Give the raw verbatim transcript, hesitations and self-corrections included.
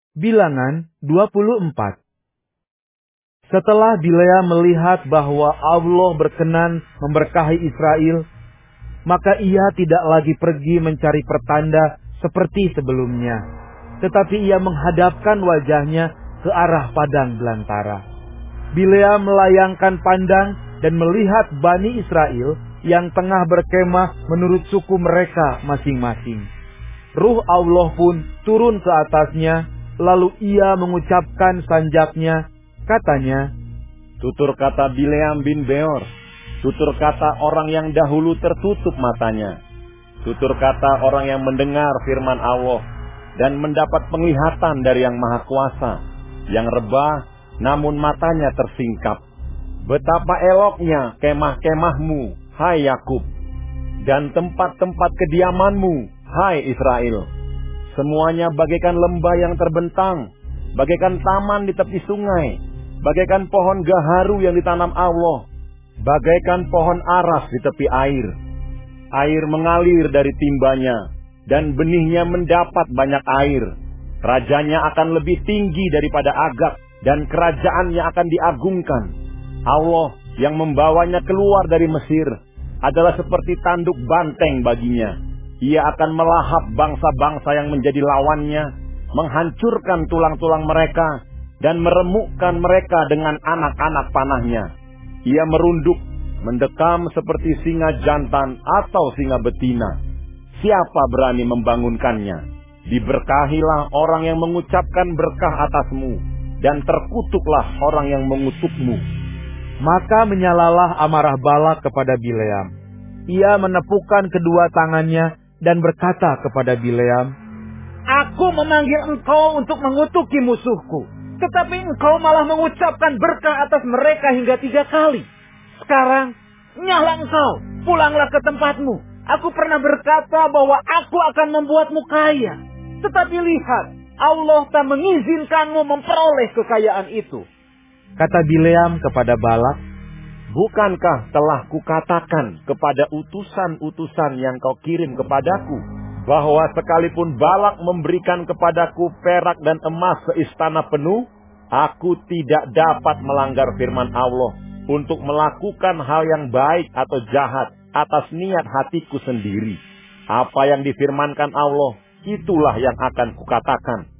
Bilangan dua puluh empat. Setelah Bileam melihat bahwa Allah berkenan memberkahi Israel, maka ia tidak lagi pergi mencari pertanda seperti sebelumnya, tetapi ia menghadapkan wajahnya ke arah padang belantara. Bileam melayangkan pandang dan melihat Bani Israel yang tengah berkemah menurut suku mereka masing-masing. Ruh Allah pun turun ke atasnya. Lalu ia mengucapkan sanjaknya, katanya, "Tutur kata Bileam bin Beor, tutur kata orang yang dahulu tertutup matanya, tutur kata orang yang mendengar firman Allah dan mendapat penglihatan dari Yang Maha Kuasa, yang rebah namun matanya tersingkap. Betapa eloknya kemah-kemahmu, hai Yakub, dan tempat-tempat kediamanmu, hai Israel. Semuanya bagaikan lembah yang terbentang, bagaikan taman di tepi sungai, bagaikan pohon gaharu yang ditanam Allah, bagaikan pohon aras di tepi air. Air mengalir dari timbanya, dan benihnya mendapat banyak air. Rajanya akan lebih tinggi daripada Agag, dan kerajaannya akan diagungkan. Allah yang membawanya keluar dari Mesir adalah seperti tanduk banteng baginya. Ia akan melahap bangsa-bangsa yang menjadi lawannya, menghancurkan tulang-tulang mereka, dan meremukkan mereka dengan anak-anak panahnya. Ia merunduk, mendekam seperti singa jantan atau singa betina. Siapa berani membangunkannya? Diberkahilah orang yang mengucapkan berkah atasmu, dan terkutuklah orang yang mengutukmu." Maka menyalalah amarah Balak kepada Bileam. Ia menepukkan kedua tangannya dan berkata kepada Bileam, "Aku memanggil engkau untuk mengutuki musuhku, tetapi engkau malah mengucapkan berkah atas mereka hingga tiga kali. Sekarang, nyala engkau, pulanglah ke tempatmu. Aku pernah berkata bahwa aku akan membuatmu kaya. Tetapi lihat, Allah tak mengizinkanmu memperoleh kekayaan itu." Kata Bileam kepada Balak, "Bukankah telah kukatakan kepada utusan-utusan yang kau kirim kepadaku, bahwa sekalipun Balak memberikan kepadaku perak dan emas seistana penuh, aku tidak dapat melanggar firman Allah untuk melakukan hal yang baik atau jahat atas niat hatiku sendiri. Apa yang difirmankan Allah, itulah yang akan kukatakan.